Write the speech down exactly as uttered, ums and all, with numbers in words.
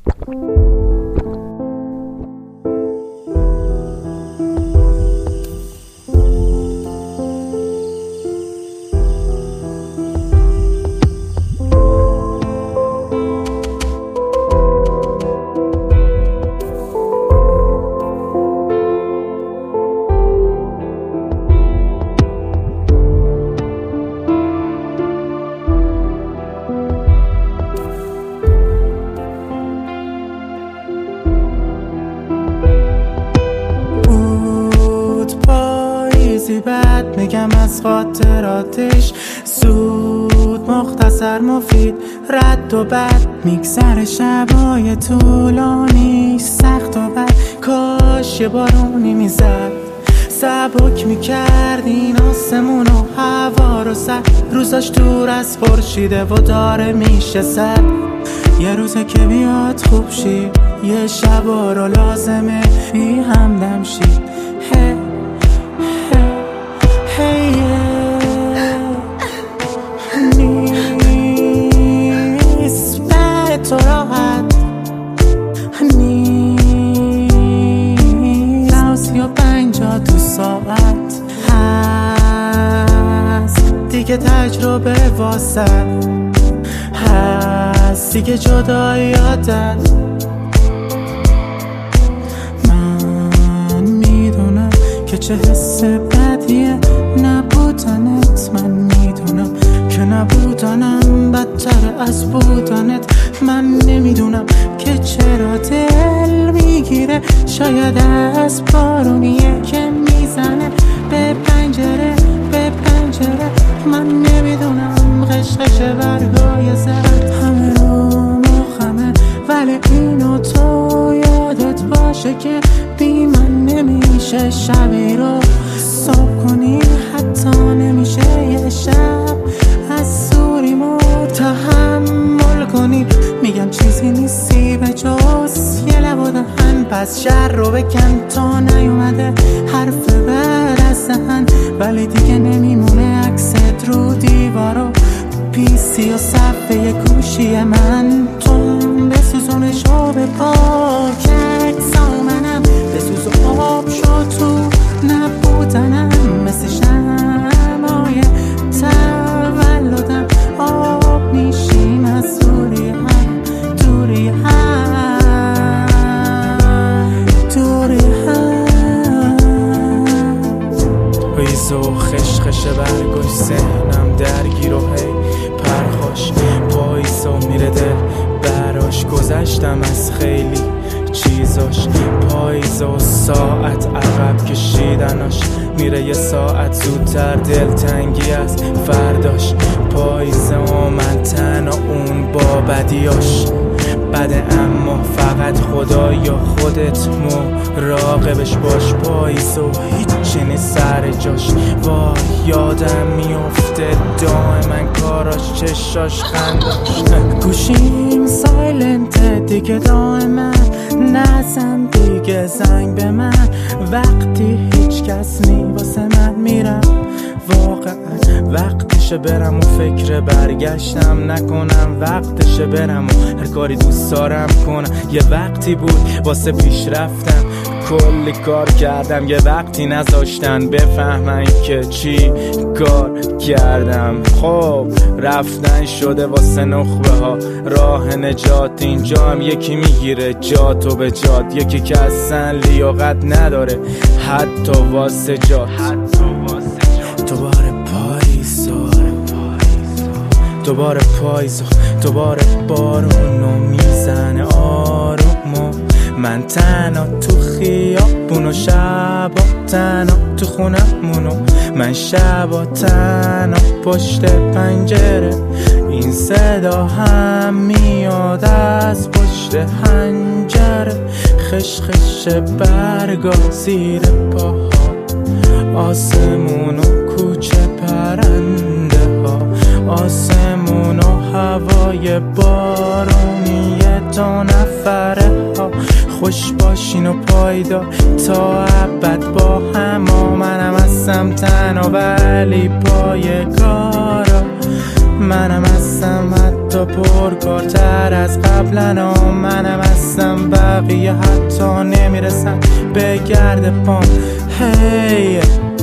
بعد میگم از خاطراتش، زود مختصر مفید رد و بد، میگذره شبای طولانی سخت و بد. کاش یه بارونی میزد سبک میکرد این آسمون و هوا رو سر، روزاش دور از خورشیده و داره میشه سد. یه روزه که بیاد خوب شی، یه شبا رو لازمه بی همدم شی. هی نیست به تو راحت، نیست سی و پنجا تو ساعت هست دیگه تجربه واسه، هست دیگه جدایی عادت. من میدونم که چه حس بدیه نبودنت، من میدونم که نبودنم بدتر از بودنت. من نمیدونم که چرا دل میگیره، شاید از بارونیه که میزنه به پنجره به پنجره. من نمیدونم قشقش برگای زرد همه رو مخمه، ولی اینو تو یادت باشه که بی من نمیشه شبی رو صبح کنی، حتی نمیشه یه شب از سوریمو تحمل کنی. میگم چیزی نیستی به جز یه لب و دهن، پس شر رو بکن تا نیومده حرف بد از دهن، ولی دیگه نمیمونه عکست رو دیوارو پیسی و صفحه گوشی من. تو بسوزونش و به پاک اکسا منم، بسوز و آب شد تو نبودنم، مثل شمعای تولدم آب میشیم از دوری هم دوری هم دوری هم. ویزو خشخش برگوش ذهنم درگیر و هی پرخاش پاییزو میره دل براش، گذشتم از خیلی چیزاش. پاییزو ساعت عقب کشیدناش، میره یه ساعت زودتر دلتنگی از فرداش. پاییزه و من تنها اون با بدیاش بده، اما فقط خدا یا خودت مراقبش باش. پاییزو هیچی نیست سر جاش، وای یادم میفته دائما کاراش چشاش خنداش. گوشیم سایلنته دیگه دائما، نزن دیگه زنگ به من وقتی هیچ کس نی واسه من میرم. واقعا وقتشه برم و فکر برگشتم نکنم، وقتشه برم و هر کاری دوست دارم کنم. یه وقتی بود واسه پیش رفتم کلی کار کردم، یه وقتی نذاشتن بفهمن که چی کار کردم. خب رفتن شده واسه نخبه ها راه نجات، اینجا هم یکی میگیره جاتو به جات، یکی که اصلا لیاقت نداره حتی واسه جات. دوباره پاییزو دوباره پاییزو دوباره بارونو میزنه آرومو، من تنها تو خیابون و شبا تنها تو خونمونو، من شبا تنها پشت پنجره. این صدا هم میاد از پشت حنجره، خشخش برگا زیر پاها، آسمون و کوچه پرنده ها، آسمون و هوای بارونی دو نفره ها. خوش باشین و پایدار تا ابد با هم، منم هستم تنها ولی پای کارا، منم هستم حتی پرکارتر از قبلنا. منم هستم بقیه حتی نمیرسن به گرد پام. هی hey.